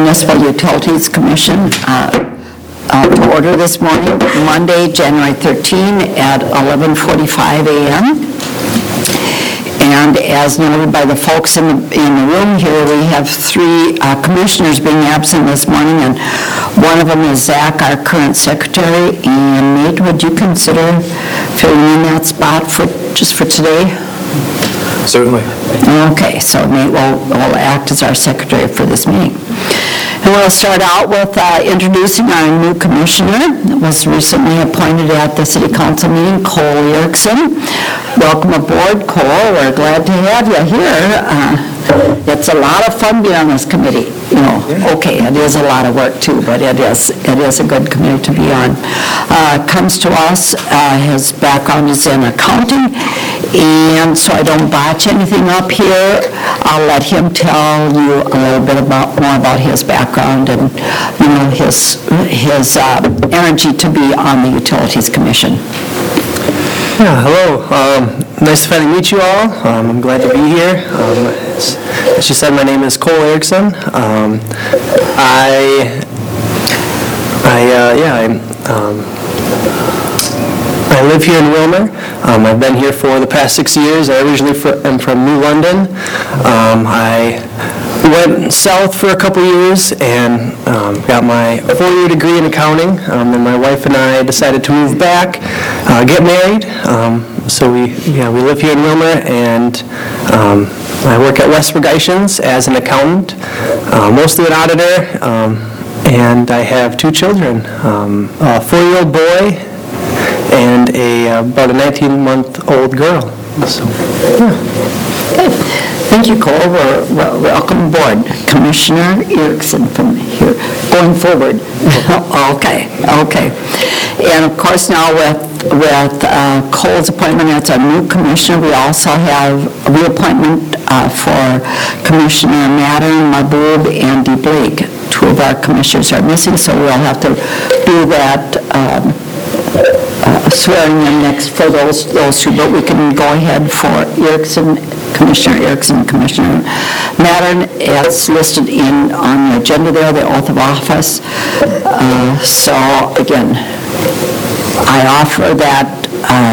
Municipal Utilities Commission to order this morning, Monday, January 13 at 11:45 a.m. And as noted by the folks in the room here, we have three commissioners being absent this morning, and one of them is Zach, our current secretary. And Nate, would you consider filling in that spot just for today? Certainly. Okay, so Nate will act as our secretary for this meeting. And we'll start out with introducing our new commissioner that was recently appointed at the City Council meeting, Cole Erickson. Welcome aboard, Cole. We're glad to have you here. It's a lot of fun being on this committee. Okay, it is a lot of work too, but it is a good committee to be on. Comes to us, his background is in accounting, and so I don't botch anything up here. I'll let him tell you a little bit more about his background and his energy to be on the Utilities Commission. Yeah, hello. Nice to finally meet you all. I'm glad to be here. As you said, my name is Cole Erickson. I live here in Willmar. I've been here for the past 6 years. I originally am from New London. I went south for a couple years and got my 4-year degree in accounting. Then my wife and I decided to move back, get married. So we live here in Willmar, and I work at Westberg Ishans as an accountant, mostly an auditor, and I have 2 children, a 4-year-old boy and about a 19-month-old girl. So, yeah. Good. Thank you, Cole. Welcome aboard, Commissioner Erickson from here, going forward. Okay. And of course now with Cole's appointment as our new commissioner, we also have a reappointment for Commissioner Mattern, Mahboob, and D. Blake. 2 of our commissioners are missing, so we'll have to do that swearing in next for those 2, but we can go ahead for Erickson, Commissioner Erickson, Commissioner Mattern. It's listed on the agenda there, the oath of office. So again, I offer that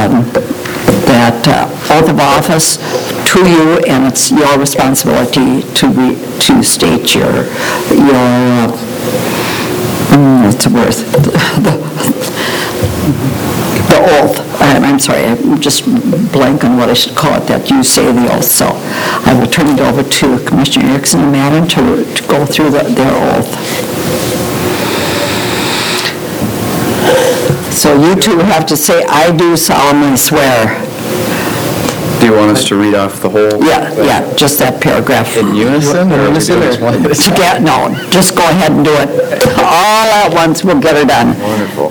oath of office to you, and it's your responsibility to state your the oath. I'm sorry, I'm just blank on what I should call it, that you say the oath. So I will turn it over to Commissioner Erickson and Mattern to go through their oath. So you 2 have to say, "I do solemnly swear." Do you want us to read off the whole? Yeah, just that paragraph. In unison? No, just go ahead and do it. All at once, we'll get it done. Wonderful.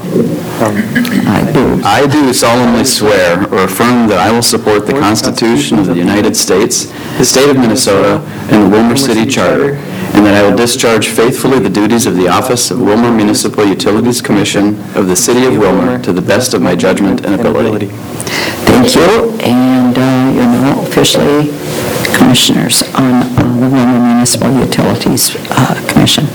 I do solemnly swear or affirm that I will support the Constitution of the United States, the state of Minnesota, and the Willmar City Charter, and that I will discharge faithfully the duties of the office of Willmar Municipal Utilities Commission of the City of Willmar to the best of my judgment and ability. Thank you, and you're now officially commissioners on the Willmar Municipal Utilities Commission.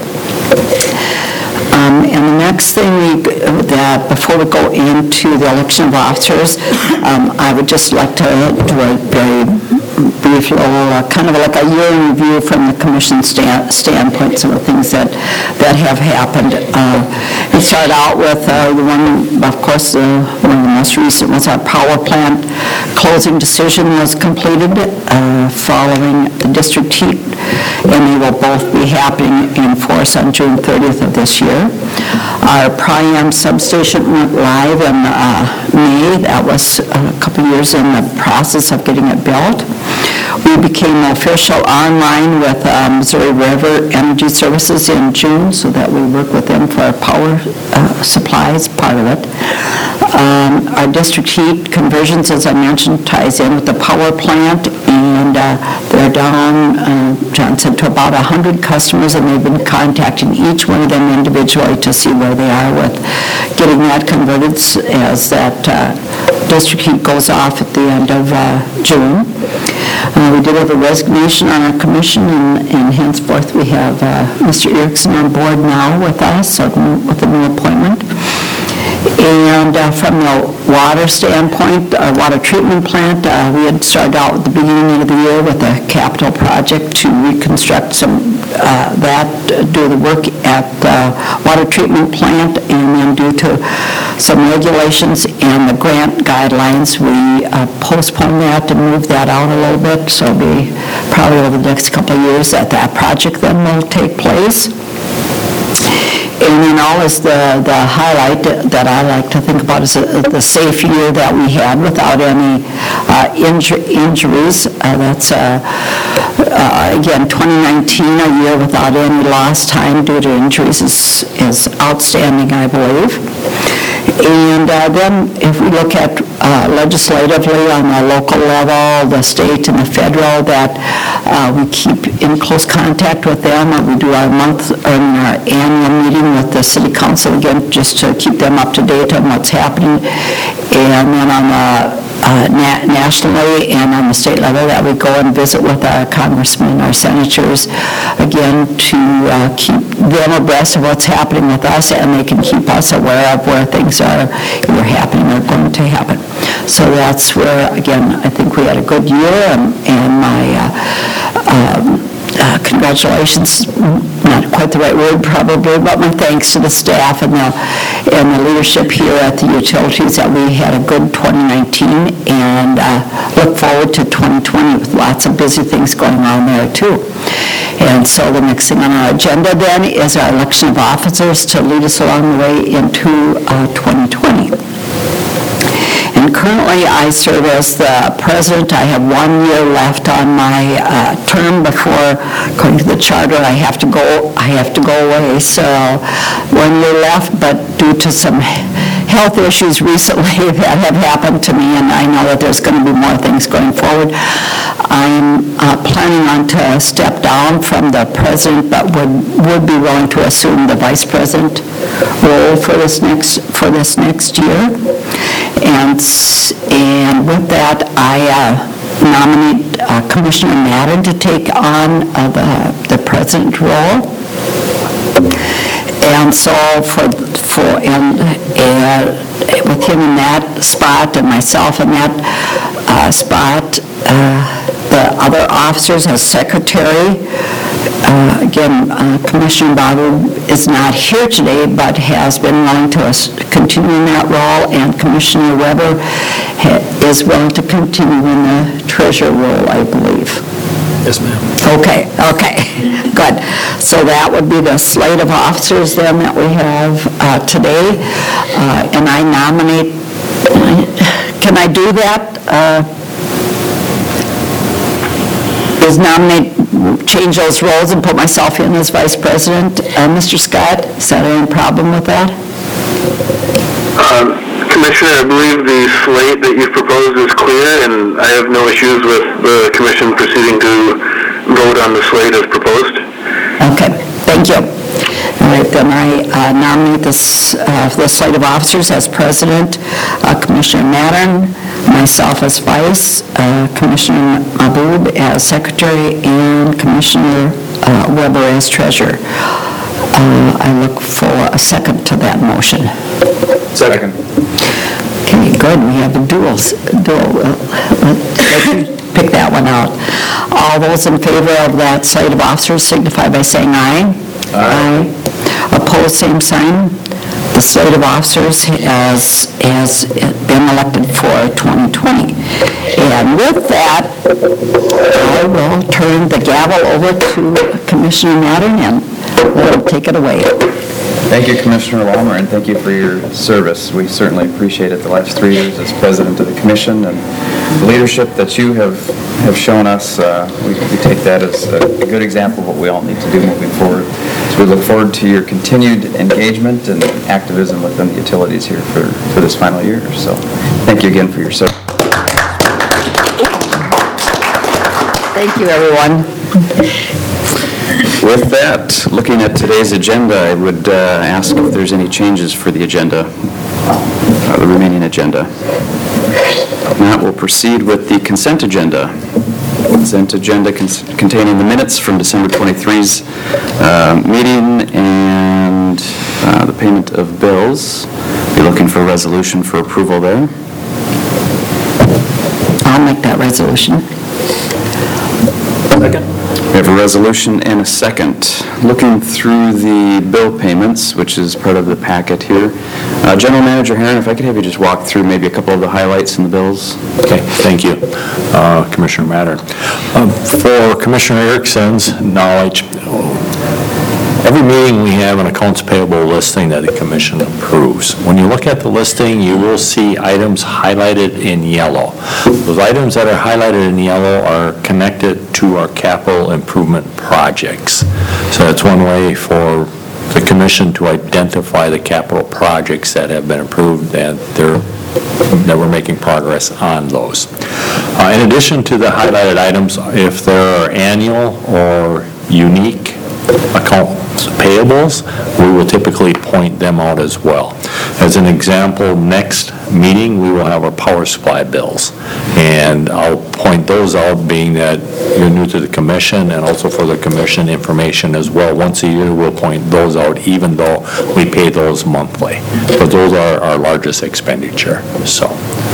And the next thing that before we go into the election of officers, I would just like to do a very brief little, kind of like a year in review from the commission standpoint, some of the things that have happened. We started out with the one, of course, one of the most recent was our power plant closing decision was completed following the district heat, and they will both be happening in force on June 30th of this year. Our Priam substation went live in May. That was a couple years in the process of getting it built. We became official online with Missouri River Energy Services in June, so that we work with them for our power supplies, part of it. Our district heat conversions, as I mentioned, ties in with the power plant, and they're down, John said, to about 100 customers, and they've been contacting each one of them individually to see where they are with getting that converted as that district heat goes off at the end of June. We did have a resignation on our commission, and henceforth we have Mr. Erickson on board now with us, with a new appointment. And from the water standpoint, our water treatment plant, we had started out at the beginning of the year with a capital project to reconstruct do the work at the water treatment plant, and then due to some regulations and the grant guidelines, we postponed that and moved that out a little bit, so it'll be probably over the next couple of years that project then will take place. And then always the highlight that I like to think about is the safe year that we had without any injuries. That's, again, 2019, a year without any lost time due to injuries is outstanding, I believe. And then if we look at legislatively on the local level, the state and the federal, that we keep in close contact with them. We do our annual meeting with the city council again, just to keep them up to date on what's happening. And then on the nationally and on the state level, that we go and visit with our congressmen, our senators, again, to keep them abreast of what's happening with us, and they can keep us aware of where things are either happening or going to happen. So that's where, again, I think we had a good year, and my congratulations, not quite the right word probably, but my thanks to the staff and the leadership here at the utilities that we had a good 2019, and look forward to 2020 with lots of busy things going on there too. And so the next thing on our agenda then is our election of officers to lead us along the way into 2020. And currently, I serve as the president. I have 1 year left on my term before, according to the charter, I have to go away. So 1 year left, but due to some health issues recently that have happened to me, and I know that there's going to be more things going forward, I'm planning on to step down from the president, but would be willing to assume the vice president role for this next year. And with that, I nominate Commissioner Madden to take on the president role. And so with him in that spot and myself in that spot, the other officers as secretary. Again, Commissioner Babu is not here today, but has been willing to continue in that role, and Commissioner Weber is willing to continue in the treasurer role, I believe. Yes, ma'am. Okay, good. So that would be the slate of officers then that we have today, and I nominate, can I do that? Change those roles and put myself in as vice president. Mr. Scott, is that any problem with that? Commissioner, I believe the slate that you've proposed is clear, and I have no issues with the commission proceeding to vote on the slate as proposed. Okay, thank you. All right, then I nominate the slate of officers as president, Commissioner Mattern, myself as vice, Commissioner Mahboub as secretary, and Commissioner Weber as treasurer. I look for a second to that motion. Second. Okay, good. We have a dual. Let me pick that one out. All those in favor of that slate of officers signify by saying aye. Aye. Opposed, same sign. The slate of officers has been elected for 2020. And with that, I will turn the gavel over to Commissioner Mattern, and we'll take it away. Thank you, Commissioner Walmer, and thank you for your service. We certainly appreciate it the last 3 years as president of the commission, and the leadership that you have shown us. We take that as a good example of what we all need to do moving forward. So we look forward to your continued engagement and activism within the utilities here for this final year. So thank you again for your service. Thank you, everyone. With that, looking at today's agenda, I would ask if there's any changes for the agenda, the remaining agenda. If not, we'll proceed with the consent agenda. consent agenda containing the minutes from December 23's meeting and the payment of bills. Be looking for a resolution for approval there. I'll make that resolution. Second. We have a resolution and a second. Looking through the bill payments, which is part of the packet here. General Manager Herron, if I could have you just walk through maybe a couple of the highlights in the bills. Okay, thank you, Commissioner Mattern. For Commissioner Erickson's knowledge, every meeting we have an accounts payable listing that the commission approves. When you look at the listing, you will see items highlighted in yellow. Those items that are highlighted in yellow are connected to our capital improvement projects. So that's one way for the commission to identify the capital projects that have been approved and that we're making progress on those. In addition to the highlighted items, if there are annual or unique accounts payables, we will typically point them out as well. As an example, next meeting, we will have our power supply bills, and I'll point those out, being that you're new to the commission, and also for the commission information as well. Once a year, we'll point those out, even though we pay those monthly. But those are our largest expenditure, so.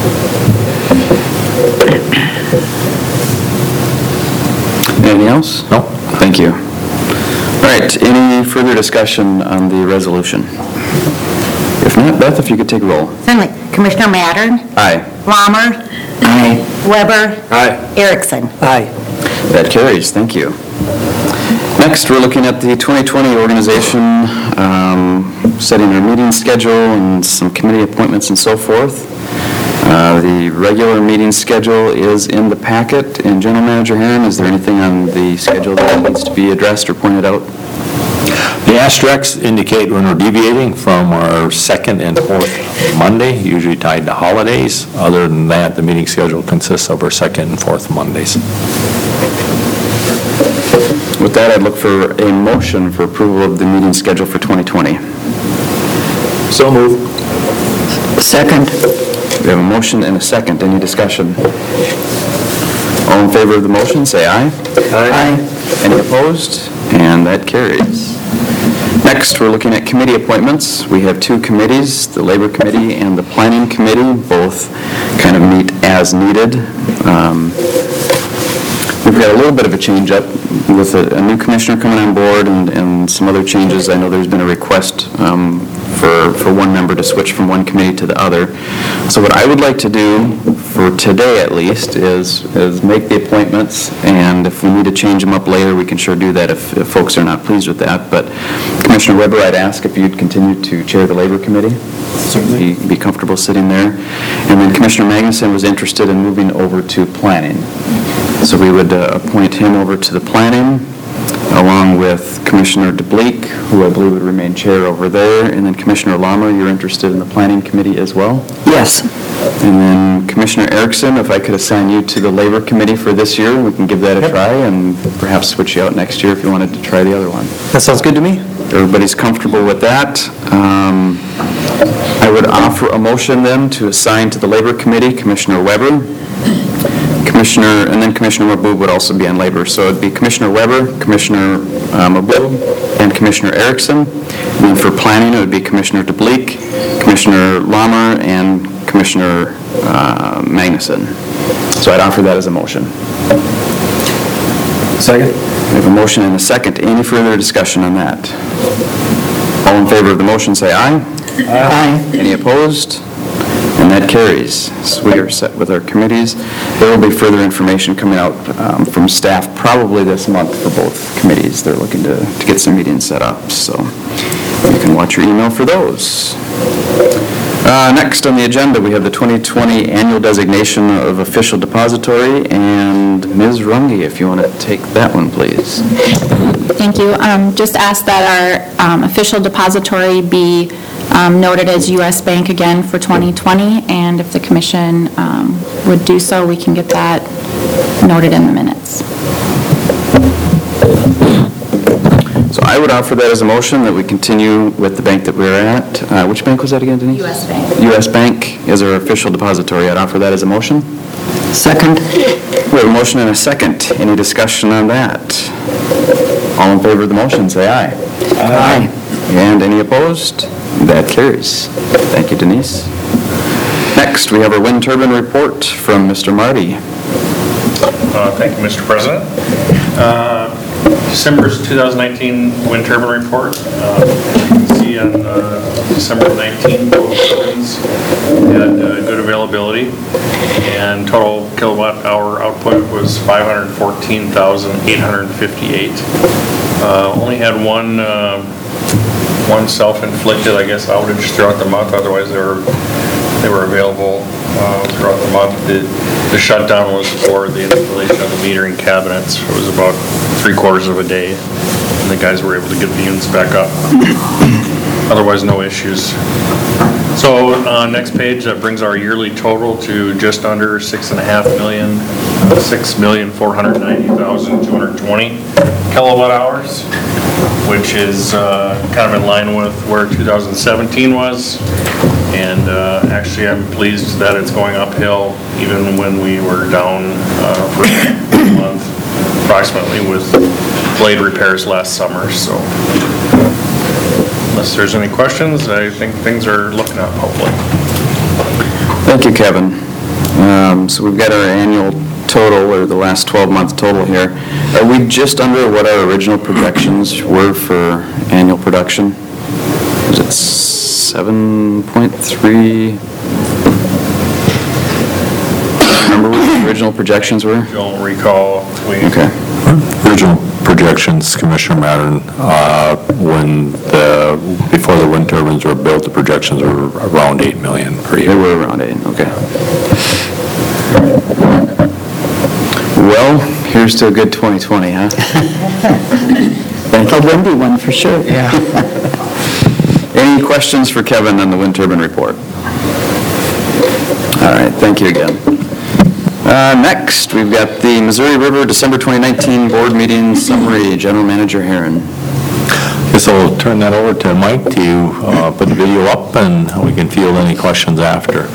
Anything else? No. Thank you. All right, any further discussion on the resolution? If not, Beth, if you could take roll. Certainly. Commissioner Mattern? Aye. Lammer? Aye. Weber? Aye. Erickson? Aye. That carries, thank you. Next, we're looking at the 2020 organization, setting our meeting schedule and some committee appointments and so forth. The regular meeting schedule is in the packet. And General Manager Herron, is there anything on the schedule that needs to be addressed or pointed out? The asterisks indicate when we're deviating from our second and fourth Monday, usually tied to holidays. Other than that, the meeting schedule consists of our second and fourth Mondays. With that, I'd look for a motion for approval of the meeting schedule for 2020. So moved. Second. We have a motion and a second. Any discussion? All in favor of the motion, say aye. Aye. Any opposed? And that carries. Next, we're looking at committee appointments. We have two committees, the Labor Committee and the Planning Committee, both kind of meet as needed. We've got a little bit of a change up with a new commissioner coming on board and some other changes. I know there's been a request for one member to switch from one committee to the other. So what I would like to do, for today at least, is make the appointments, and if we need to change them up later, we can sure do that if folks are not pleased with that. But Commissioner Weber, I'd ask if you'd continue to chair the Labor Committee. Certainly. Be comfortable sitting there. And then Commissioner Magnuson was interested in moving over to Planning. So we would appoint him over to the Planning, along with Commissioner DeBleek, who I believe would remain chair over there, and then Commissioner Lammer, you're interested in the Planning Committee as well? Yes. And then Commissioner Erickson, if I could assign you to the Labor Committee for this year, we can give that a try, and perhaps switch you out next year if you wanted to try the other one. That sounds good to me. Everybody's comfortable with that. I would offer a motion then to assign to the Labor Committee Commissioner Weber, and then Commissioner Maboob would also be on Labor. So it'd be Commissioner Weber, Commissioner Maboob, and Commissioner Erickson. And then for Planning, it would be Commissioner DeBleek, Commissioner Lammer, and Commissioner Magnuson. So I'd offer that as a motion. Second. We have a motion and a second. Any further discussion on that? All in favor of the motion, say aye. Aye. Any opposed? And that carries. So we are set with our committees. There will be further information coming out from staff probably this month for both committees. They're looking to get some meetings set up, so you can watch your email for those. Next on the agenda, we have the 2020 annual designation of official depository, and Ms. Runge, if you want to take that one, please. Thank you. Just ask that our official depository be noted as U.S. Bank again for 2020, and if the commission would do so, we can get that noted in the minutes. So I would offer that as a motion that we continue with the bank that we're at. Which bank was that again, Denise? U.S. Bank. U.S. Bank is our official depository. I'd offer that as a motion. Second. We have a motion and a second. Any discussion on that? All in favor of the motion, say aye. Aye. And any opposed? That carries. Thank you, Denise. Next, we have our wind turbine report from Mr. Marty. Thank you, Mr. President. December's 2019 wind turbine report. You can see on December 19, both turbines had good availability, and total kilowatt hour output was 514,858. Only had one self-inflicted, I guess, outage throughout the month. Otherwise, they were available throughout the month. The shutdown was for the installation of the metering cabinets. It was about 3/4 of a day, and the guys were able to get the units back up. Otherwise, no issues. So next page, that brings our yearly total to just under $6.5 million, 6,490,220 kilowatt hours, which is kind of in line with where 2017 was. And actually, I'm pleased that it's going uphill even when we were down for a month approximately with blade repairs last summer. So unless there's any questions, I think things are looking up, hopefully. Thank you, Kevin. So we've got our annual total, or the last 12-month total here. Are we just under what our original projections were for annual production? Is it 7.3? Remember what the original projections were? Don't recall. Okay. Original projections, Commissioner Mattern, before the wind turbines were built, the projections were around 8 million per year. They were around 8, okay. Well, here's to a good 2020, huh? Thank you. A windy one for sure. Yeah. Any questions for Kevin on the wind turbine report? All right, thank you again. Next, we've got the Missouri River December 2019 Board Meeting Summary. General Manager Herron. Guess I'll turn that over to Mike to put the video up, and we can field any questions after.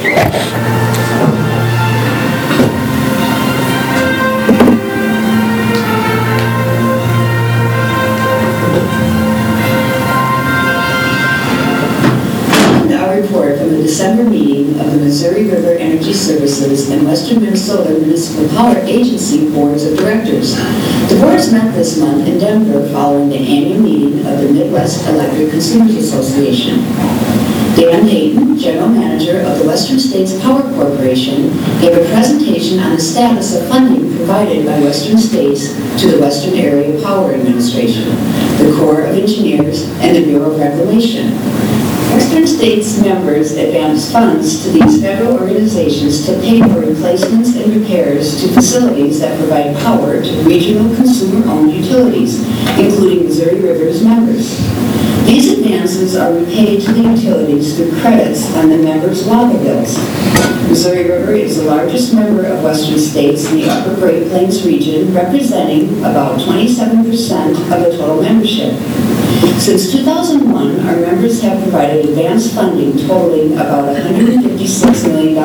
Report from the December meeting of the Missouri River Energy Services and Western Minnesota Municipal Power Agency Boards of Directors. The boards met this month in Denver following the annual meeting of the Midwest Electric Consumers Association. Dan Hayden, General Manager of the Western States Power Corporation, gave a presentation on the status of funding provided by Western States to the Western Area Power Administration, the Corps of Engineers, and the Bureau of Reclamation. Western States members advance funds to these federal organizations to pay for replacements and repairs to facilities that provide power to regional consumer-owned utilities, including Missouri River's members. These advances are repaid to the utilities through credits on the members' water bills. Missouri River is the largest member of Western States in the Upper Great Plains region, representing about 27% of the total membership. Since 2001, our members have provided advance funding totaling about $156 million.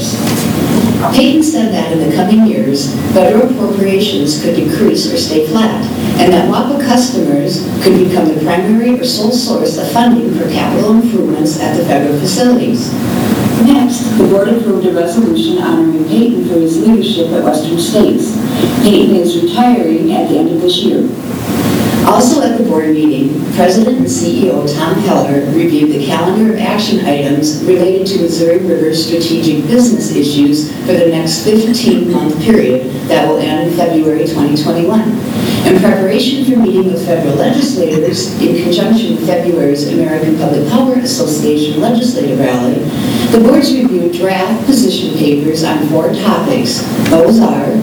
Hayden said that in the coming years, federal appropriations could decrease or stay flat, and that WAPA customers could become the primary or sole source of funding for capital improvements at the federal facilities. Next, the board approved a resolution honoring Hayden for his leadership at Western States. Hayden is retiring at the end of this year. Also at the board meeting, President and CEO Tom Heller reviewed the calendar of action items related to Missouri River's strategic business issues for the next 15-month period that will end in February 2021. In preparation for meeting with federal legislators in conjunction with February's American Public Power Association legislative rally, the boards reviewed draft position papers on 4 topics. Those are: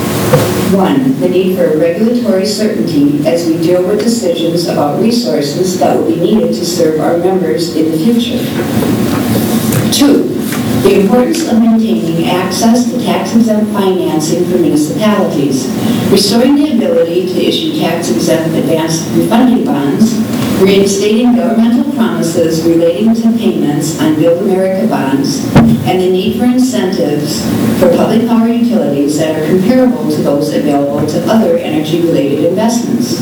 1, the need for regulatory certainty as we deal with decisions about resources that will be needed to serve our members in the future. 2, the importance of maintaining access to tax-exempt financing for municipalities, restoring the ability to issue tax-exempt advanced refunding bonds, reinstating governmental promises relating to payments on Build America bonds, and the need for incentives for public power utilities that are comparable to those available to other energy-related investments.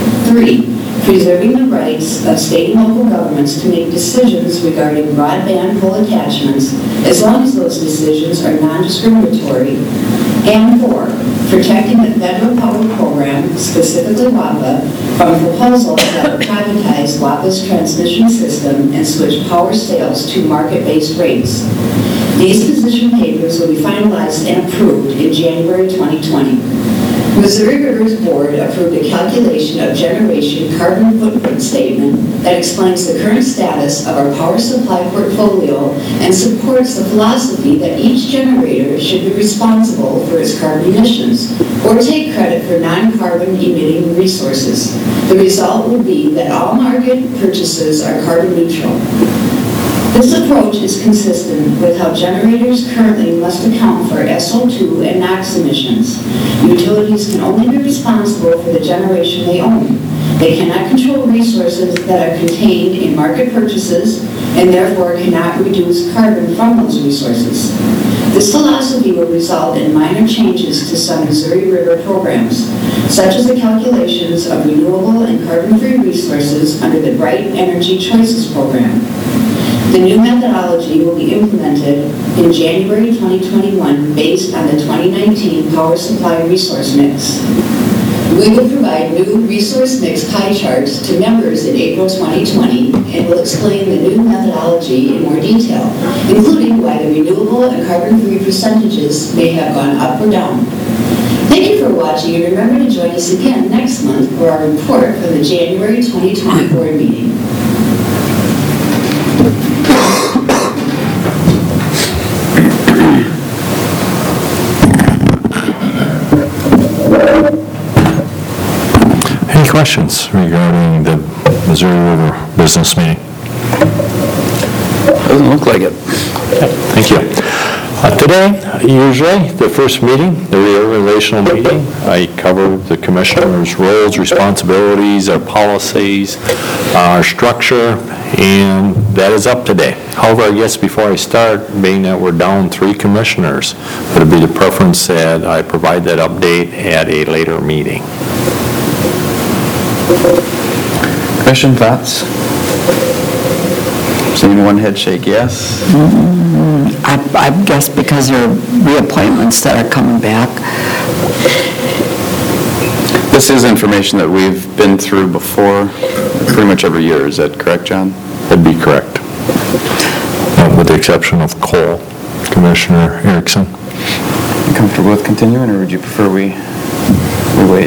3, preserving the rights of state and local governments to make decisions regarding broadband pole attachments as long as those decisions are non-discriminatory. And 4, protecting the federal power program, specifically WAPA, from proposals that would privatize WAPA's transmission system and switch power sales to market-based rates. These position papers will be finalized and approved in January 2020. Missouri River's board approved a calculation of generation carbon footprint statement that explains the current status of our power supply portfolio and supports the philosophy that each generator should be responsible for its carbon emissions or take credit for non-carbon emitting resources. The result will be that all market purchases are carbon neutral. This approach is consistent with how generators currently must account for SO2 and NOx emissions. Utilities can only be responsible for the generation they own. They cannot control resources that are contained in market purchases and therefore cannot reduce carbon from those resources. This philosophy will result in minor changes to some Missouri River programs, such as the calculations of renewable and carbon-free resources under the Bright Energy Choices program. The new methodology will be implemented in January 2021 based on the 2019 power supply resource mix. We will provide new resource mix pie charts to members in April 2020 and will explain the new methodology in more detail, including why the renewable and carbon-free percentages may have gone up or down. Thank you for watching, and remember to join us again next month for our report for the January 2020 board meeting. Any questions regarding the Missouri River business meeting? Doesn't look like it. Thank you. Today, usually, the first meeting, the reorganizational meeting, I cover the commissioners' roles, responsibilities, our policies, our structure, and that is up today. However, I guess before I start, being that we're down 3 commissioners, it would be the preference that I provide that update at a later meeting. Commission thoughts? Seeing one head shake yes. I guess because there are reappointments that are coming back. This is information that we've been through before, pretty much every year. Is that correct, John? That'd be correct. With the exception of coal, Commissioner Erickson. You comfortable with continuing, or would you prefer we wait?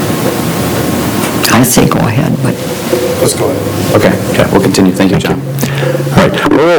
I say go ahead, but... Let's go ahead. Okay, we'll continue. Thank you, John. All right, what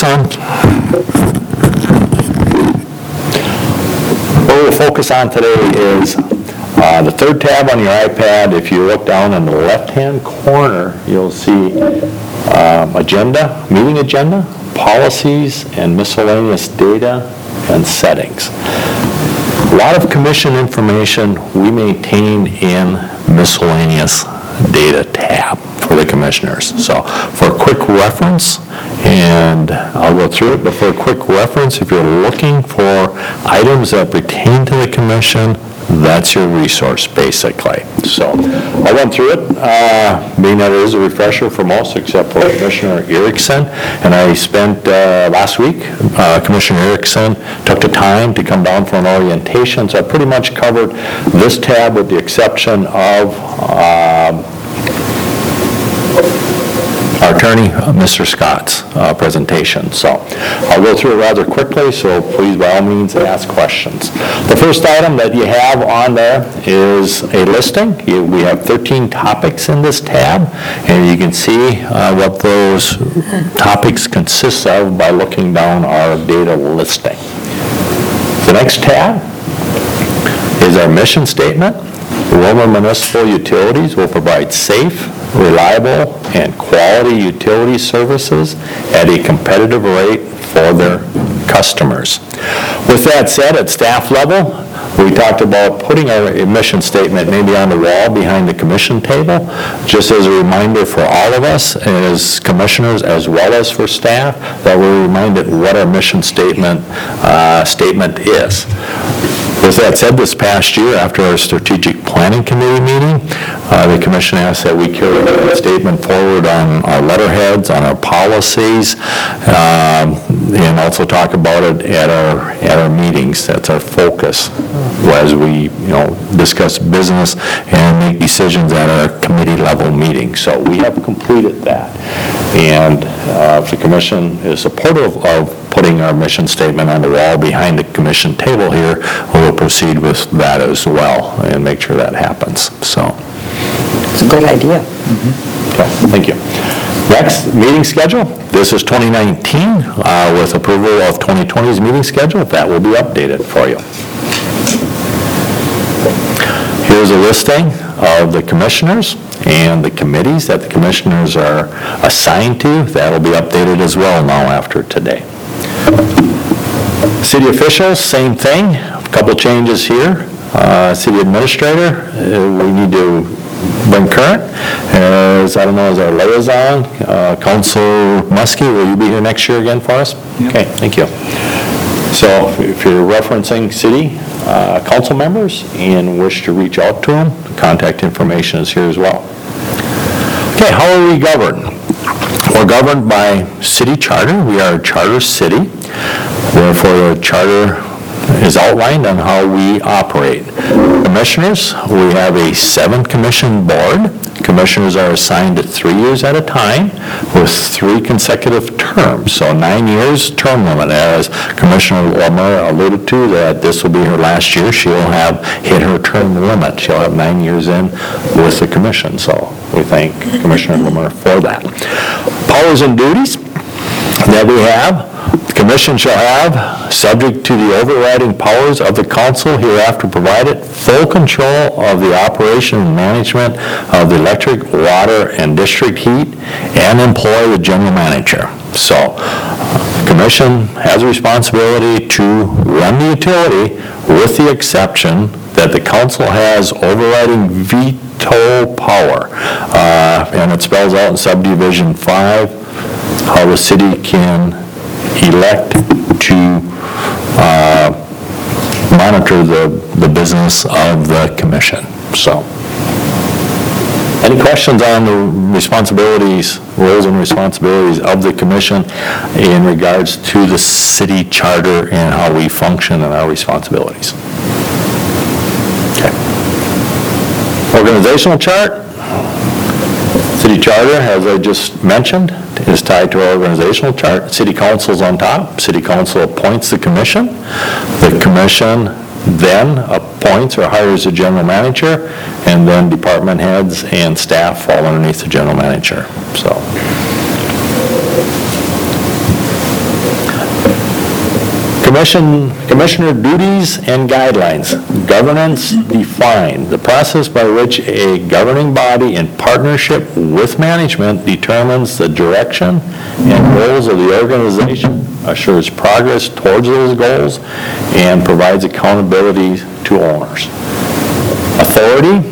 we'll focus on today is the third tab on your iPad. If you look down in the left-hand corner, you'll see agenda, meeting agenda, policies, and miscellaneous data and settings. A lot of commission information we maintain in miscellaneous data tab for the commissioners. So for a quick reference, and I'll go through it, but for a quick reference, if you're looking for items that pertain to the commission, that's your resource, basically. So I went through it, being that it is a refresher for most, except for Commissioner Erickson, and I spent last week, Commissioner Erickson took the time to come down for an orientation, so I pretty much covered this tab with the exception of our attorney, Mr. Scott's presentation. So I'll go through it rather quickly, so please, by all means, ask questions. The first item that you have on there is a listing. We have 13 topics in this tab, and you can see what those topics consist of by looking down our data listing. The next tab is our mission statement. Willmar Municipal Utilities will provide safe, reliable, and quality utility services at a competitive rate for their customers. With that said, at staff level, we talked about putting our mission statement maybe on the wall behind the commission table, just as a reminder for all of us as commissioners as well as for staff, that we're reminded what our mission statement is. With that said, this past year, after our strategic planning committee meeting, the commission asked that we carry that statement forward on our letterheads, on our policies, and also talk about it at our meetings. That's our focus as we, discuss business and make decisions at our committee level meetings. So we have completed that. And if the commission is supportive of putting our mission statement on the wall behind the commission table here, we'll proceed with that as well and make sure that happens. So, It's a good idea. okay, thank you. Next, meeting schedule. This is 2019 with approval of 2020's meeting schedule. That will be updated for you. Here's a listing of the commissioners and the committees that the commissioners are assigned to. That'll be updated as well now after today. City officials, same thing. A couple changes here. City administrator, we need to bring current. As our liaison, Councilor Muskie, will you be here next year again for us? Okay, thank you. So if you're referencing city council members and wish to reach out to them, the contact information is here as well. Okay, how are we governed? We're governed by city charter. We are a charter city. Therefore, the charter is outlined on how we operate. Commissioners, we have a 7-commission board. Commissioners are assigned to 3 years at a time with 3 consecutive terms. So 9 years term limit, as Commissioner Wilmer alluded to, that this will be her last year. She'll have hit her term limit. She'll have 9 years in with the commission. So we thank Commissioner Wilmer for that. Powers and duties that we have. The commission shall have, subject to the overriding powers of the council hereafter provided, full control of the operation and management of the electric, water, and district heat, and employ the general manager. So, the commission has a responsibility to run the utility with the exception that the council has overriding veto power. And it spells out in subdivision 5 how the city can elect to monitor the business of the commission. So, any questions on the responsibilities, roles and responsibilities of the commission in regards to the city charter and how we function and our responsibilities? Okay. Organizational chart. City charter, as I just mentioned, is tied to our organizational chart. City council is on top. City council appoints the commission. The commission then appoints or hires a general manager, and then department heads and staff fall underneath the general manager. So, Commissioner duties and guidelines. Governance defined. The process by which a governing body in partnership with management determines the direction and goals of the organization, assures progress towards those goals, and provides accountability to owners. Authority.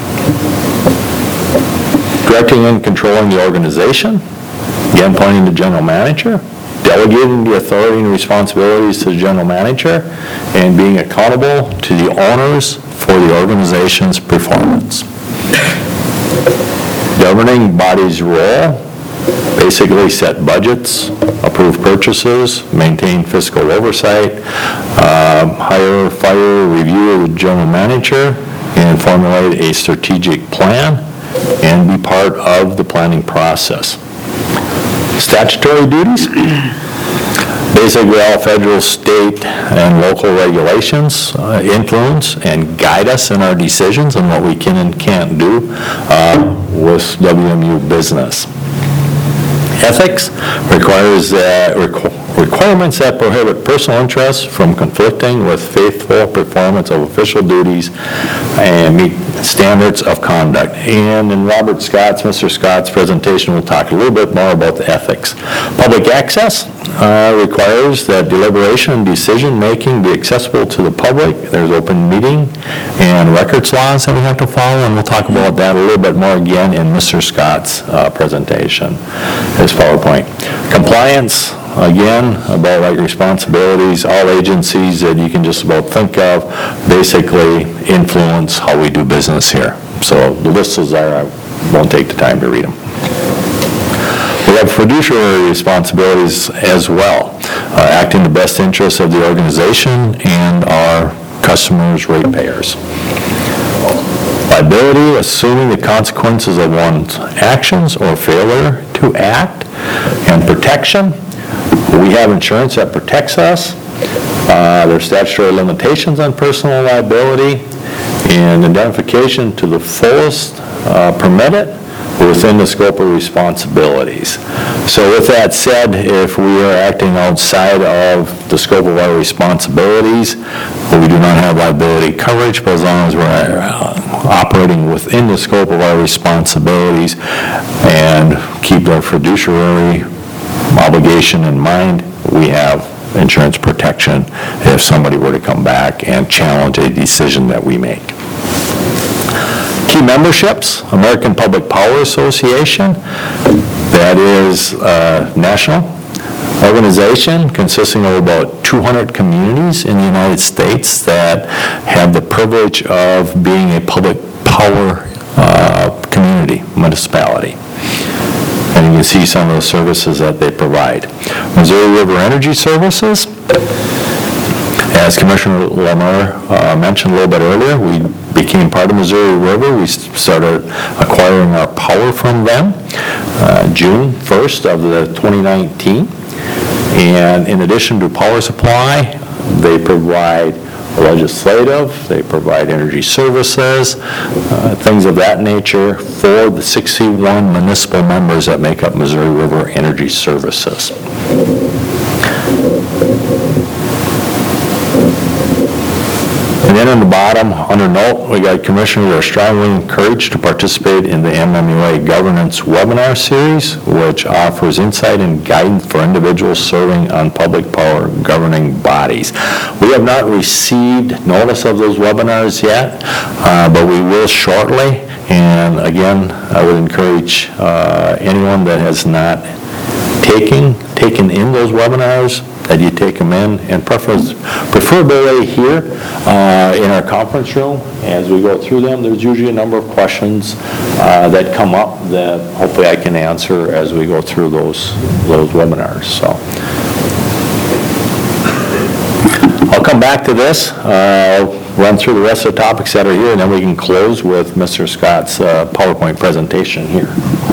Directing and controlling the organization. Again, pointing to general manager. Delegating the authority and responsibilities to the general manager, and being accountable to the owners for the organization's performance. Governing body's role, basically set budgets, approve purchases, maintain fiscal oversight, hire, fire, review the general manager, and formulate a strategic plan, and be part of the planning process. Statutory duties, basically all federal, state, and local regulations influence and guide us in our decisions on what we can and can't do with WMU business. Ethics requirements that prohibit personal interests from conflicting with faithful performance of official duties and meet standards of conduct. And in Mr. Scott's presentation, we'll talk a little bit more about the ethics. Public access requires that deliberation and decision-making be accessible to the public. There's open meeting and records laws that we have to follow, and we'll talk about that a little bit more again in Mr. Scott's presentation, his PowerPoint. Compliance, again, about like responsibilities, all agencies that you can just about think of basically influence how we do business here. So the list is there, I won't take the time to read them. We have fiduciary responsibilities as well, act in the best interest of the organization and our customers, ratepayers. Liability, assuming the consequences of one's actions or failure to act. And protection, we have insurance that protects us. There's statutory limitations on personal liability and identification to the fullest permitted within the scope of responsibilities. So with that said, if we are acting outside of the scope of our responsibilities, we do not have liability coverage, but as long as we're operating within the scope of our responsibilities and keep our fiduciary obligation in mind, we have insurance protection if somebody were to come back and challenge a decision that we make. Key memberships, American Public Power Association, that is a national organization consisting of about 200 communities in the United States that have the privilege of being a public power community, municipality. And you can see some of the services that they provide. Missouri River Energy Services, as Commissioner Lamar mentioned a little bit earlier, we became part of Missouri River. We started acquiring our power from them June 1st of 2019. And in addition to power supply, they provide legislative, they provide energy services, things of that nature for the 61 municipal members that make up Missouri River Energy Services. And then on the bottom, under note, we got commissioners are strongly encouraged to participate in the MMUA Governance Webinar Series, which offers insight and guidance for individuals serving on public power governing bodies. We have not received notice of those webinars yet, but we will shortly. And again, I would encourage anyone that has not taken in those webinars, that you take them in, and preferably here in our conference room. As we go through them, there's usually a number of questions that come up that hopefully I can answer as we go through those webinars. So I'll come back to this. I'll run through the rest of the topics that are here, and then we can close with Mr. Scott's PowerPoint presentation here.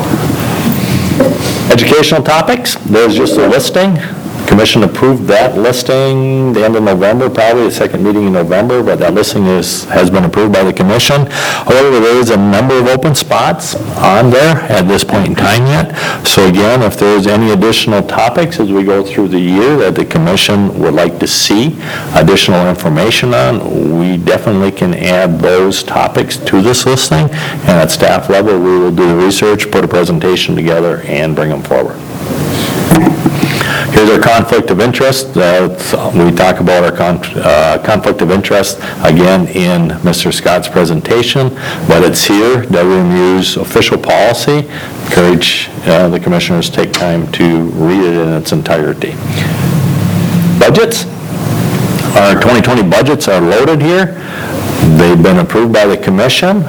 Educational topics, there's just a listing. Commission approved that listing the end of November, probably the second meeting in November, but that listing has been approved by the commission. However, there is a number of open spots on there at this point in time yet. So again, if there's any additional topics as we go through the year that the commission would like to see additional information on, we definitely can add those topics to this listing. And at staff level, we will do the research, put a presentation together, and bring them forward. Here's our conflict of interest. We talk about our conflict of interest again in Mr. Scott's presentation, but it's here. WMU's official policy. Encourage the commissioners to take time to read it in its entirety. Budgets. Our 2020 budgets are loaded here. They've been approved by the commission.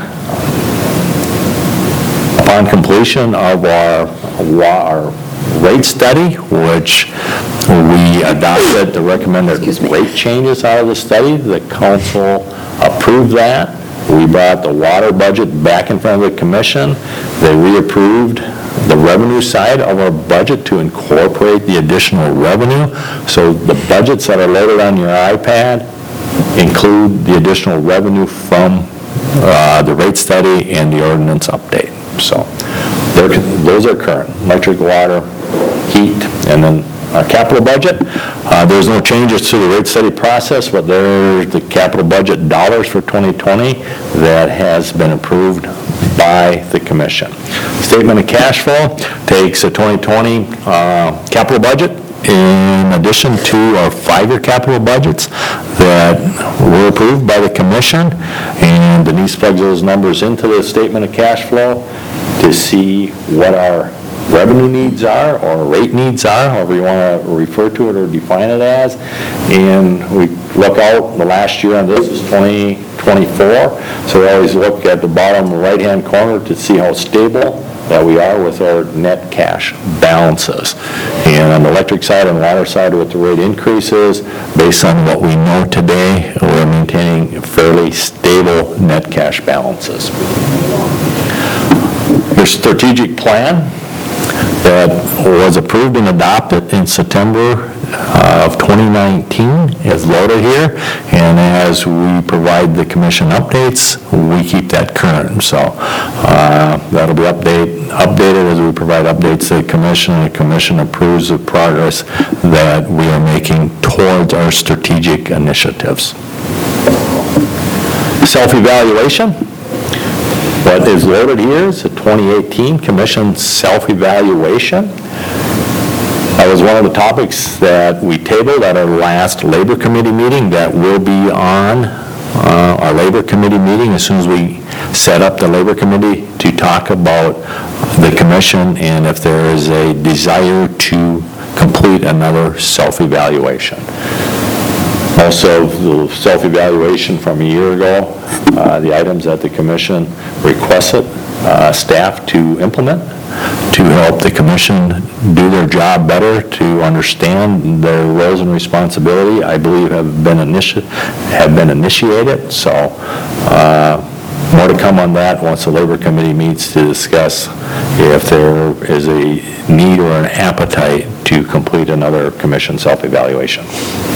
Upon completion of our rate study, which we adopted the recommended rate changes out of the study. The council approved that. We brought the water budget back in front of the commission. They reapproved the revenue side of our budget to incorporate the additional revenue. So the budgets that are loaded on your iPad include the additional revenue from the rate study and the ordinance update. So those are current: electric, water, heat, and then our capital budget. There's no changes to the rate study process, but there's the capital budget dollars for 2020 that has been approved by the commission. Statement of cash flow takes a 2020 capital budget in addition to our 5-year capital budgets that were approved by the commission, and Denise plugs those numbers into the statement of cash flow to see what our revenue needs are, or rate needs are, however you want to refer to it or define it as. And we look out, the last year on this is 2024, so we always look at the bottom right-hand corner to see how stable that we are with our net cash balances. And on the electric side and water side, with the rate increases, based on what we know today, we're maintaining fairly stable net cash balances. Your strategic plan that was approved and adopted in September of 2019 is loaded here, and as we provide the commission updates, we keep that current. So that'll be updated as we provide updates to the commission, and the commission approves the progress that we are making towards our strategic initiatives. Self-evaluation. What is loaded here is the 2018 Commission self-evaluation. That was one of the topics that we tabled at our last Labor Committee meeting that will be on our Labor Committee meeting as soon as we set up the Labor Committee to talk about the Commission and if there is a desire to complete another self-evaluation. Also, the self-evaluation from a year ago, the items that the Commission requested staff to implement to help the Commission do their job better, to understand their roles and responsibility, I believe have been initiated. So more to come on that once the Labor Committee meets to discuss if there is a need or an appetite to complete another Commission self-evaluation.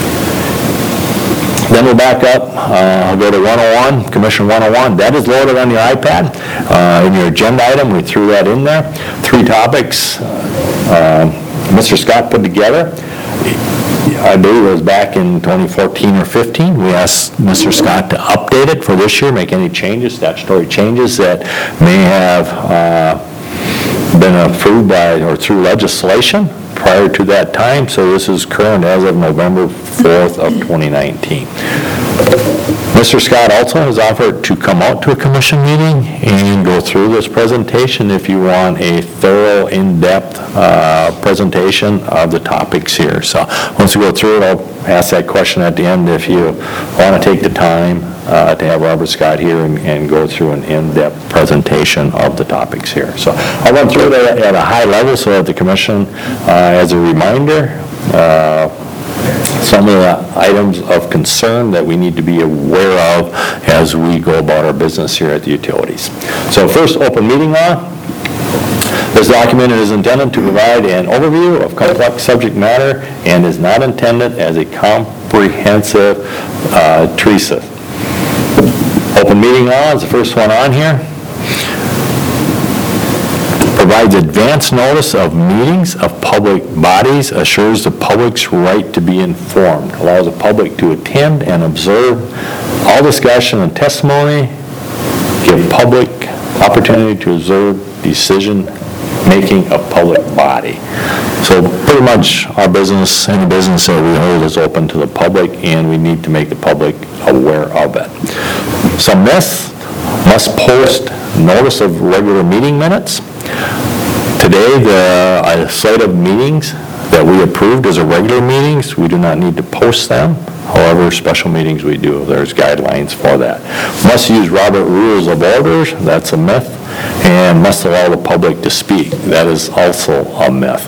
Then we'll back up, I'll go to 101, Commission 101. That is loaded on your iPad. In your agenda item, we threw that in there. 3 topics Mr. Scott put together. I believe it was back in 2014 or 15. We asked Mr. Scott to update it for this year, make any changes, statutory changes that may have been approved by or through legislation prior to that time, so this is current as of November 4th of 2019. Mr. Scott also has offered to come out to a commission meeting and go through this presentation if you want a thorough, in-depth presentation of the topics here. So once we go through it, I'll ask that question at the end if you want to take the time to have Robert Scott here and go through an in-depth presentation of the topics here. So I'll run through it at a high level so that the commission, as a reminder, some of the items of concern that we need to be aware of as we go about our business here at the utilities. So first, open meeting law. This document is intended to provide an overview of complex subject matter and is not intended as a comprehensive treatise. Open meeting law is the first one on here. Provides advance notice of meetings of public bodies, assures the public's right to be informed, allows the public to attend and observe all discussion and testimony, give public opportunity to observe decision-making of public body. So pretty much our business, any business that we hold is open to the public, and we need to make the public aware of it. Some myths: must post notice of regular meeting minutes. Today, the slate of meetings that we approved as a regular meetings, we do not need to post them. However, special meetings we do. There's guidelines for that. Must use Robert Rules of Orders. That's a myth. And must allow the public to speak. That is also a myth.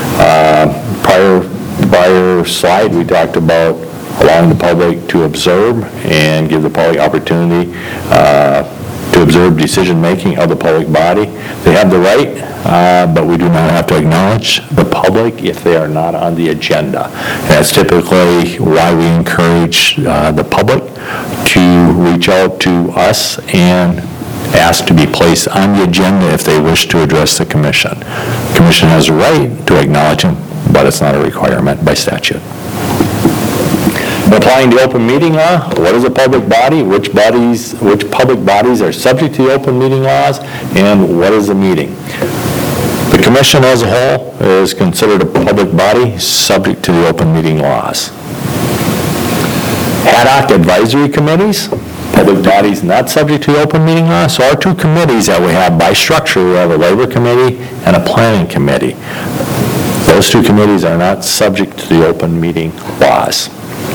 Prior slide, we talked about allowing the public to observe and give the public opportunity to observe decision-making of the public body. They have the right, but we do not have to acknowledge the public if they are not on the agenda. And that's typically why we encourage the public to reach out to us and ask to be placed on the agenda if they wish to address the commission. The commission has a right to acknowledge them, but it's not a requirement by statute. Applying the open meeting law, what is a public body? Which public bodies are subject to the open meeting laws, and what is a meeting? The commission as a whole is considered a public body subject to the open meeting laws. Ad hoc advisory committees, public bodies not subject to the open meeting law. So our two committees that we have by structure, we have a labor committee and a planning committee. Those two committees are not subject to the open meeting laws.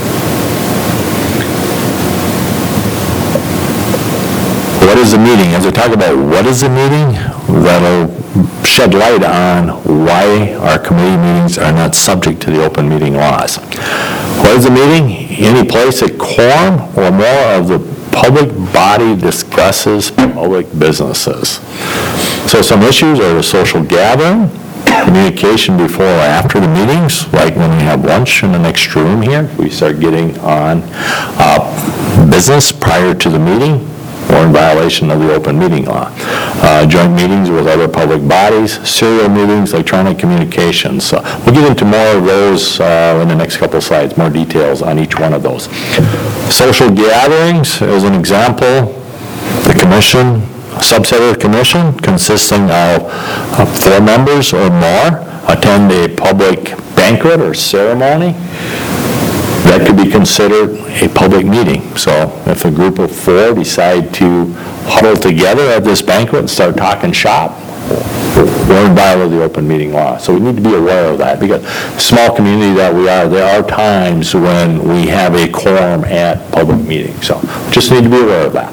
What is a meeting? As we talk about what is a meeting, that'll shed light on why our committee meetings are not subject to the open meeting laws. What is a meeting? Any place a quorum or more of the public body discusses public businesses. So some issues are the social gathering, communication before or after the meetings, like when we have lunch in the next room here, we start getting on business prior to the meeting, or in violation of the open meeting law. Joint meetings with other public bodies, serial meetings, electronic communications. So we'll get into more of those in the next couple slides, more details on each one of those. Social gatherings, as an example, the commission, a subset of the commission consisting of 4 members or more attend a public banquet or ceremony. That could be considered a public meeting. So if a group of 4 decide to huddle together at this banquet and start talking shop, we're in violation of the open meeting law. So we need to be aware of that, because small community that we are, there are times when we have a quorum at public meetings. So just need to be aware of that.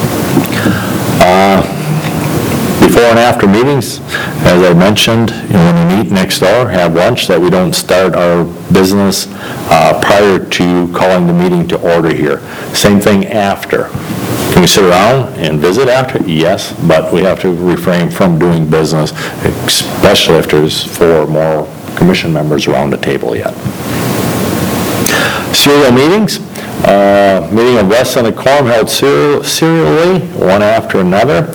Before and after meetings, as I mentioned, when we meet next door, have lunch, that we don't start our business prior to calling the meeting to order here. Same thing after. Can we sit around and visit after? Yes, but we have to refrain from doing business, especially if there's 4 more commission members around the table yet. Serial meetings. Meeting of less than a quorum held serially, one after another.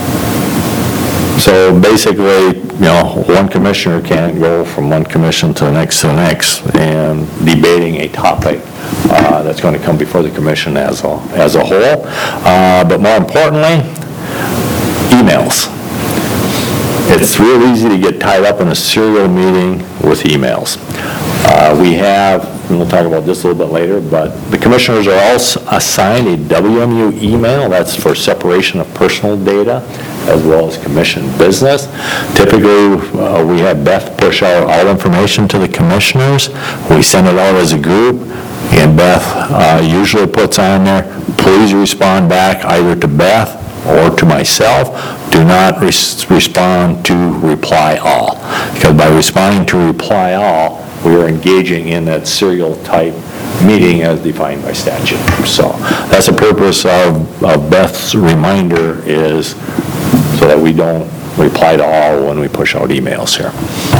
So basically, one commissioner can't go from one commission to the next and debating a topic that's going to come before the commission as a whole. But more importantly, emails. It's real easy to get tied up in a serial meeting with emails. We have, and we'll talk about this a little bit later, but the commissioners are also assigned a WMU email. That's for separation of personal data as well as commission business. Typically, we have Beth push out all information to the commissioners. We send it out as a group, and Beth usually puts on there, please respond back either to Beth or to myself. Do not respond to reply all, because by responding to reply all, we are engaging in that serial type meeting as defined by statute. So that's the purpose of Beth's reminder, is so that we don't reply to all when we push out emails here.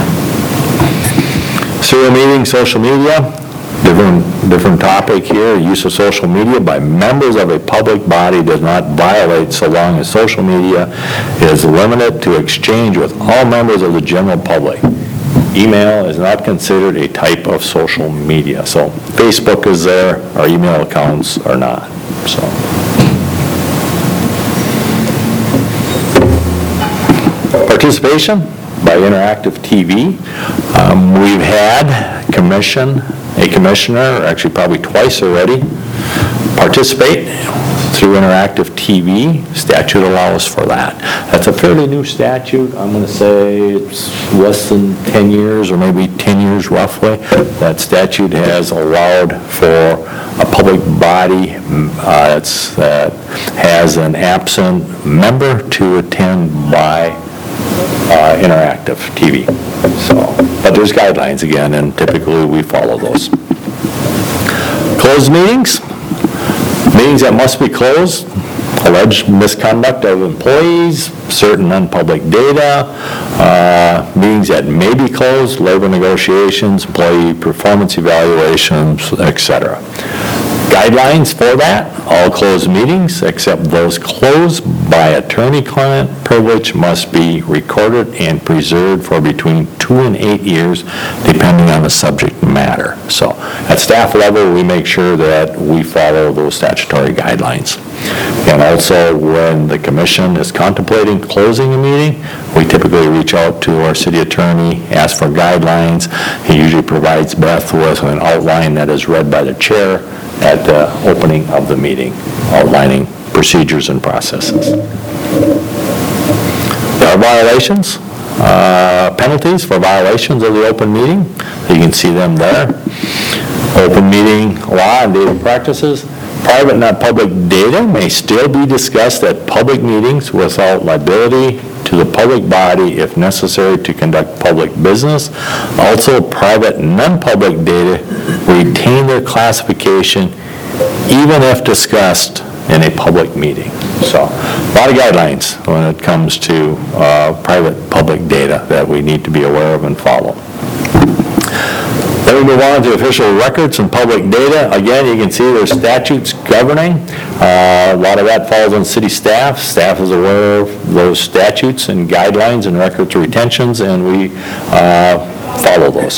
Serial meeting, social media, different topic here. Use of social media by members of a public body does not violate so long as social media is limited to exchange with all members of the general public. Email is not considered a type of social media. So Facebook is there, our email accounts are not. So. Participation by interactive TV. We've had a commissioner, actually probably twice already, participate through interactive TV. Statute allows for that. That's a fairly new statute. I'm going to say it's less than 10 years, or maybe 10 years roughly. That statute has allowed for a public body that has an absent member to attend by interactive TV. So, but there's guidelines again, and typically we follow those. Closed meetings. Meetings that must be closed. Alleged misconduct of employees, certain non-public data, meetings that may be closed, labor negotiations, employee performance evaluations, etc. Guidelines for that, all closed meetings except those closed by attorney-client privilege must be recorded and preserved for between 2 and 8 years, depending on the subject matter. So at staff level, we make sure that we follow those statutory guidelines. And also, when the commission is contemplating closing a meeting, we typically reach out to our city attorney, ask for guidelines. He usually provides Beth with an outline that is read by the chair at the opening of the meeting, outlining procedures and processes. There are violations, penalties for violations of the open meeting. You can see them there. Open meeting law and data practices. Private, not public data may still be discussed at public meetings without liability to the public body if necessary to conduct public business. Also, private, non-public data retain their classification even if discussed in a public meeting. So, a lot of guidelines when it comes to private, public data that we need to be aware of and follow. Then we move on to official records and public data. Again, you can see there's statutes governing. A lot of that falls on city staff. Staff is aware of those statutes and guidelines and records retentions, and we follow those.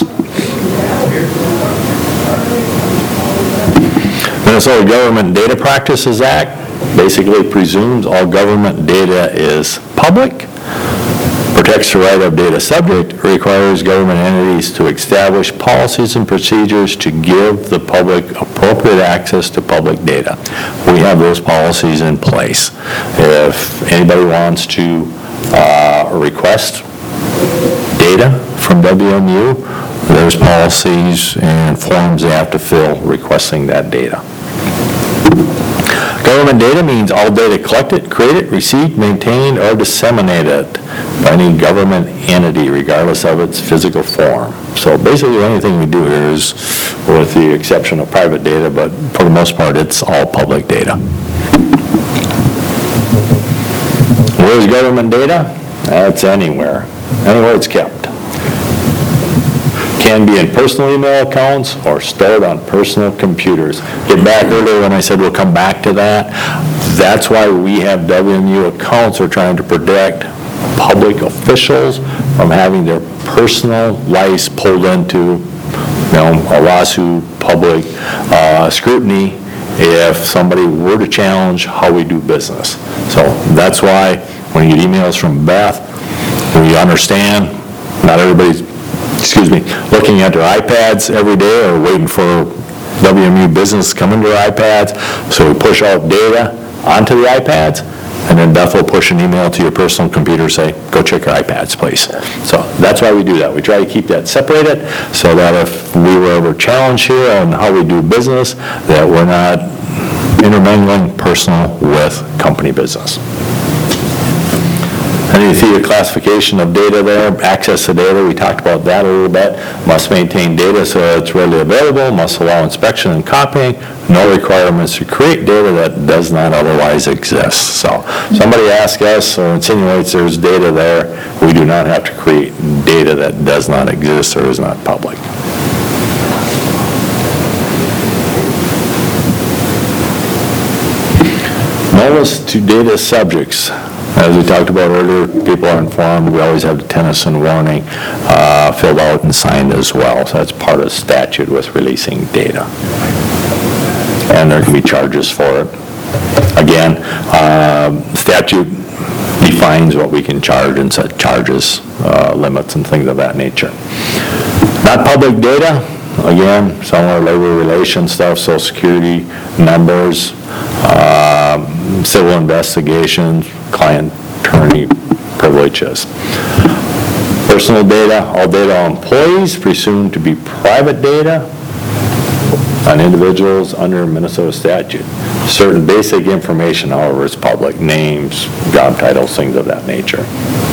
Minnesota Government Data Practices Act basically presumes all government data is public, protects the right of data subject, requires government entities to establish policies and procedures to give the public appropriate access to public data. We have those policies in place. If anybody wants to request data from WMU, there's policies and forms they have to fill requesting that data. Government data means all data collected, created, received, maintained, or disseminated by any government entity, regardless of its physical form. So basically anything we do here is, with the exception of private data, but for the most part, it's all public data. Where is government data? That's anywhere. Anywhere it's kept. Can be in personal email accounts or stored on personal computers. Get back earlier when I said we'll come back to that. That's why we have WMU accounts. We're trying to protect public officials from having their personal lives pulled into, a lawsuit, public scrutiny if somebody were to challenge how we do business. So that's why when you get emails from Beth, we understand not everybody's looking at their iPads every day or waiting for WMU business to come into their iPads. So we push out data onto the iPads, and then Beth will push an email to your personal computer, say, go check your iPads, please. So that's why we do that. We try to keep that separated so that if we were ever challenged here on how we do business, that we're not intermingling personal with company business. And you see the classification of data there, access to data, we talked about that a little bit. Must maintain data so it's readily available, must allow inspection and copying, no requirements to create data that does not otherwise exist. So somebody asks us or insinuates there's data there, we do not have to create data that does not exist or is not public. Notice to data subjects. As we talked about earlier, people are informed. We always have the Tennyson warning filled out and signed as well. So that's part of the statute with releasing data. And there can be charges for it. Again, statute defines what we can charge and set charges, limits and things of that nature. Not public data. Again, some of our labor relations stuff, Social Security numbers, civil investigations, client attorney privileges. Personal data, all data on employees presumed to be private data on individuals under Minnesota statute. Certain basic information, however, is public, names, job titles, things of that nature.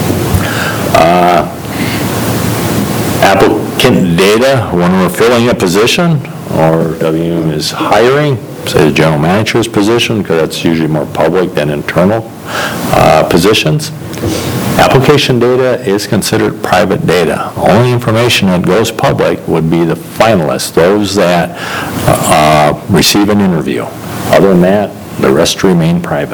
Applicant data, when we're filling a position or WM is hiring, say the general manager's position, because that's usually more public than internal positions. Application data is considered private data. Only information that goes public would be the finalists, those that receive an interview. Other than that, the rest remain private.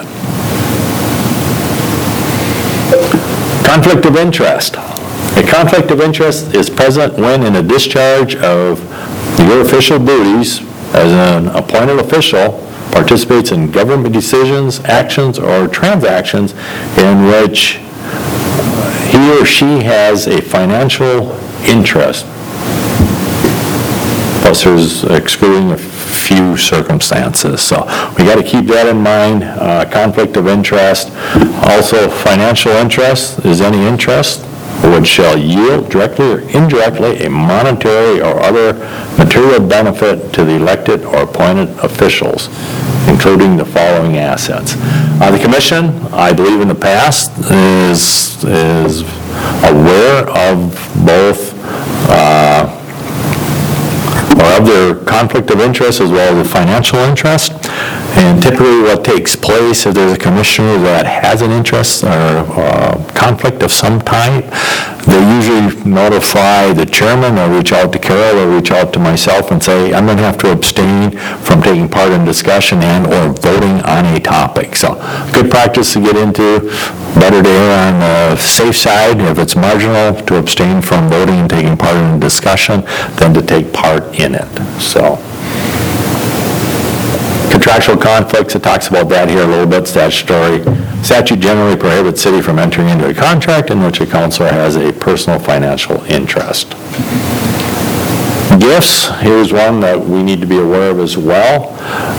Conflict of interest. A conflict of interest is present when, in a discharge of your official duties as an appointed official, participates in government decisions, actions, or transactions in which he or she has a financial interest. Plus, there's excluding a few circumstances. So we got to keep that in mind. Conflict of interest. Also, financial interest is any interest which shall yield directly or indirectly a monetary or other material benefit to the elected or appointed officials, including the following assets. The commission, I believe in the past, is aware of both or of their conflict of interest as well as the financial interest. And typically what takes place if there's a commissioner that has an interest or conflict of some type, they usually notify the chairman or reach out to Carol or reach out to myself and say, I'm going to have to abstain from taking part in discussion and or voting on a topic. So good practice to get into. Better to err on the safe side if it's marginal to abstain from voting and taking part in a discussion than to take part in it. So contractual conflicts, it talks about that here a little bit, statutory. Statute generally prohibits city from entering into a contract in which a counselor has a personal financial interest. Gifts, here's one that we need to be aware of as well.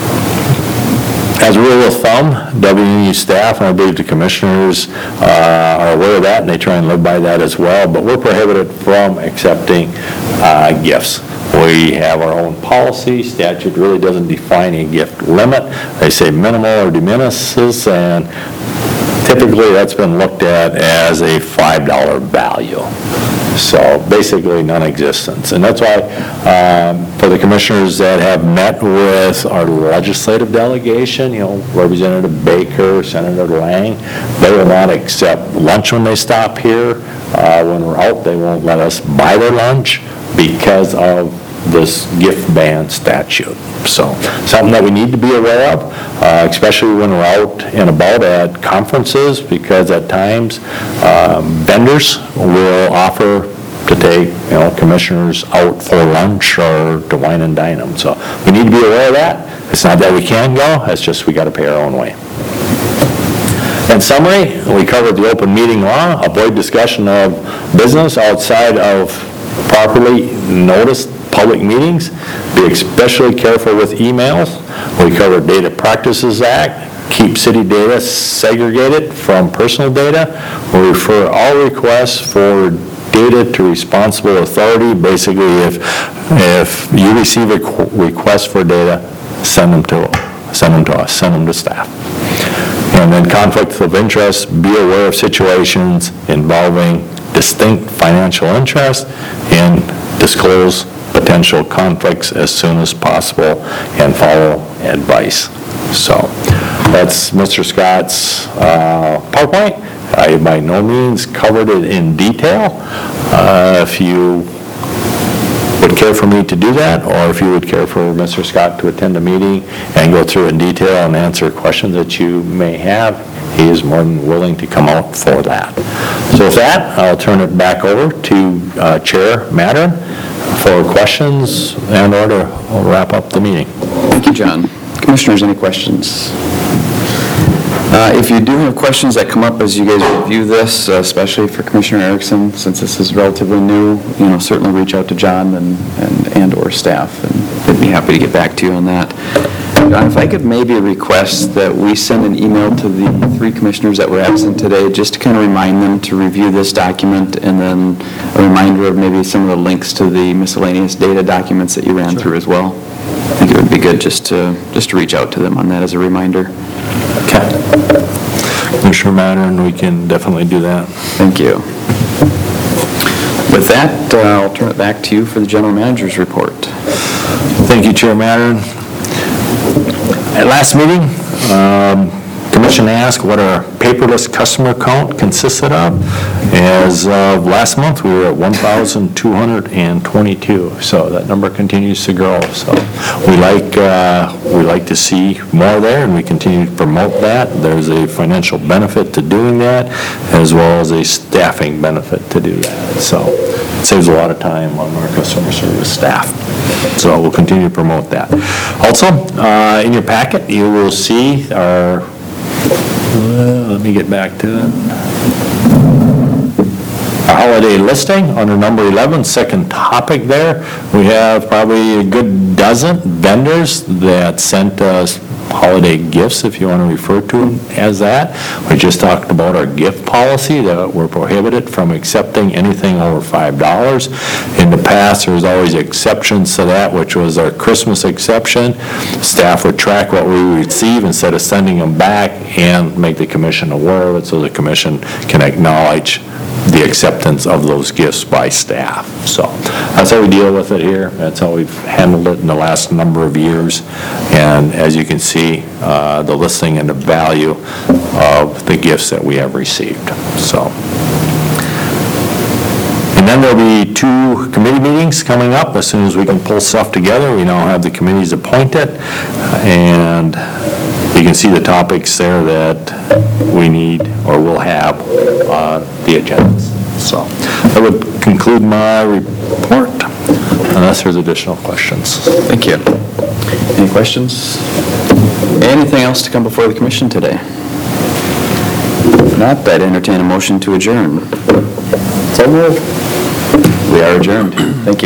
As a rule of thumb, WNU staff, and I believe the commissioners are aware of that, and they try and live by that as well, but we're prohibited from accepting gifts. We have our own policy. Statute really doesn't define a gift limit. They say minimal or de minimis, and typically that's been looked at as a $5 value. So basically non-existence. And that's why for the commissioners that have met with our legislative delegation, Representative Baker, Senator Lang, they will not accept lunch when they stop here. When we're out, they won't let us buy their lunch because of this gift ban statute. So something that we need to be aware of, especially when we're out and about at conferences, because at times vendors will offer to take commissioners out for lunch or to wine and dine them. So we need to be aware of that. It's not that we can't go, it's just we got to pay our own way. In summary, we covered the open meeting law, avoid discussion of business outside of properly noticed public meetings, be especially careful with emails. We covered Data Practices Act, keep city data segregated from personal data. We refer all requests for data to responsible authority. Basically, if you receive a request for data, send them to us, send them to staff. And then conflicts of interest, be aware of situations involving distinct financial interest and disclose potential conflicts as soon as possible and follow advice. So that's Mr. Scott's PowerPoint. I by no means covered it in detail. If you would care for me to do that, or if you would care for Mr. Scott to attend a meeting and go through in detail and answer questions that you may have, he is more than willing to come out for that. So with that, I'll turn it back over to Chair Mattern for questions and or to wrap up the meeting. Thank you, John. Commissioners, any questions? If you do have questions that come up as you guys review this, especially for Commissioner Erickson, since this is relatively new, certainly reach out to John and or staff, and they'd be happy to get back to you on that. John, if I could maybe request that we send an email to the 3 commissioners that were absent today, just to kind of remind them to review this document, and then a reminder of maybe some of the links to the miscellaneous data documents that you ran through as well. I think it would be good just to reach out to them on that as a reminder. Okay. Commissioner Mattern, we can definitely do that. Thank you. With that, I'll turn it back to you for the General Manager's report. Thank you, Chair Mattern. At last meeting, Commission asked what our paperless customer count consisted of. As of last month, we were at 1,222, so that number continues to grow. So we like to see more there, and we continue to promote that. There's a financial benefit to doing that, as well as a staffing benefit to do that. So it saves a lot of time on our customer service staff. So we'll continue to promote that. Also, in your packet, you will see our, let me get back to it. Our holiday listing under number 11, second topic there. We have probably a good dozen vendors that sent us holiday gifts, if you want to refer to them as that. We just talked about our gift policy, that we're prohibited from accepting anything over $5. In the past, there was always exceptions to that, which was our Christmas exception. Staff would track what we receive instead of sending them back and make the commission aware of it so the commission can acknowledge the acceptance of those gifts by staff. So that's how we deal with it here. That's how we've handled it in the last number of years. And as you can see, the listing and the value of the gifts that we have received. So. And then there'll be 2 committee meetings coming up as soon as we can pull stuff together. We now have the committees appointed, and you can see the topics there that we need or will have on the agendas. So that would conclude my report, unless there's additional questions. Thank you. Any questions? Anything else to come before the commission today? If not, I'd entertain a motion to adjourn. So moved. We are adjourned. Thank you.